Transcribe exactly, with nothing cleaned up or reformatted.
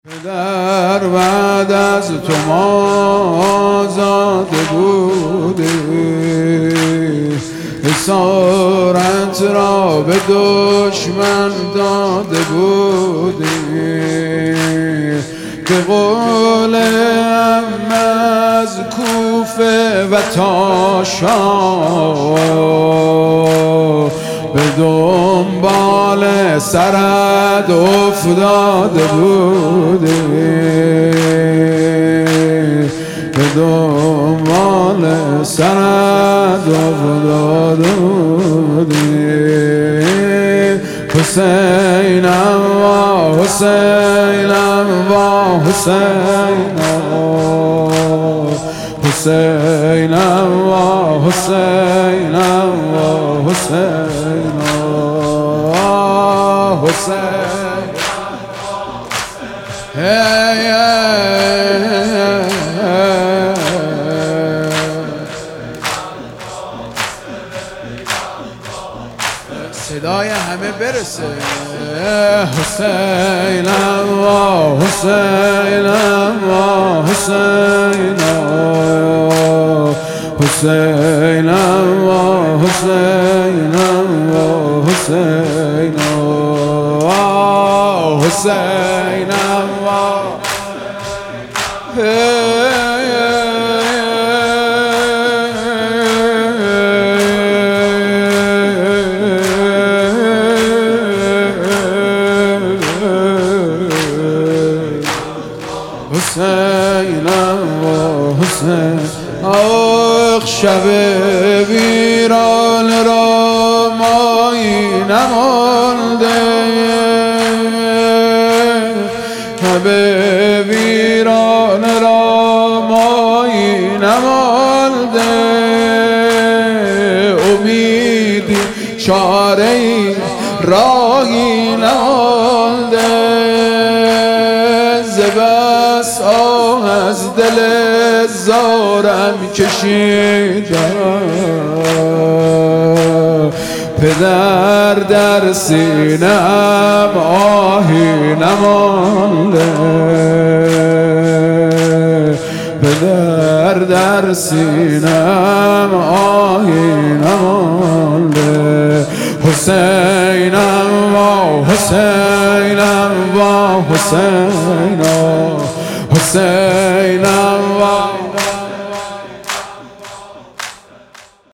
پدر بعد از تو ما آزاده بوده، اسارت را به دشمن داده بوده. به قول ام از کوفه و تا شام به دنبال سرت افتاده بوده، به دنبال سرت افتاده بوده. حسینم و حسینم و حسینم، حسینم و حسینم و حسینم، حسین هی صدای همه برسه. حسینم و حسینم و حسینم، حسینم و حسینم و حسینم، حسینم و حسینم و حسین. آخ شب ویران را مایی نمانده، شب ویران را مایی نمانده. امیدی چاره‌ای راهی نمانده، بس آه از دل زارم کشیدم. پدر در سینم آهی نمانده، پدر در سینم آهی نمانده. حسینم و حسینم و حسینم، حسین